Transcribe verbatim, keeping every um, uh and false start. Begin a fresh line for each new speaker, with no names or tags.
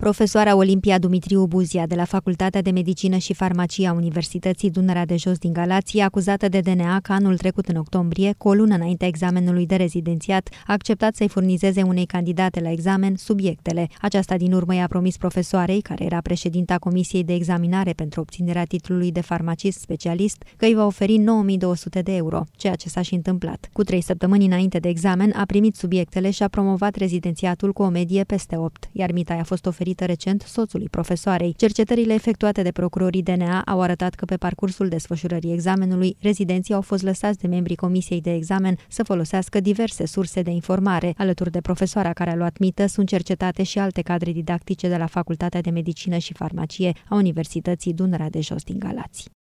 Profesoara Olimpia Dumitriu Buzia de la Facultatea de Medicină și Farmacie a Universității Dunărea de Jos din Galați e acuzată de D N A că anul trecut în octombrie, cu o lună înaintea examenului de rezidențiat, a acceptat să-i furnizeze unei candidate la examen subiectele. Aceasta din urmă i-a promis profesoarei, care era președinta Comisiei de Examinare pentru obținerea titlului de farmacist specialist, că îi va oferi nouă mii două sute de euro, ceea ce s-a și întâmplat. Cu trei săptămâni înainte de examen, a primit subiectele și a promovat rezidențiatul cu o medie peste opt, iar mita i-a fost oferită recent soțului profesoarei. Cercetările efectuate de procurorii D N A au arătat că pe parcursul desfășurării examenului, rezidenții au fost lăsați de membrii Comisiei de Examen să folosească diverse surse de informare. Alături de profesoara care a luat mită, sunt cercetate și alte cadre didactice de la Facultatea de Medicină și Farmacie a Universității Dunărea de Jos din Galați.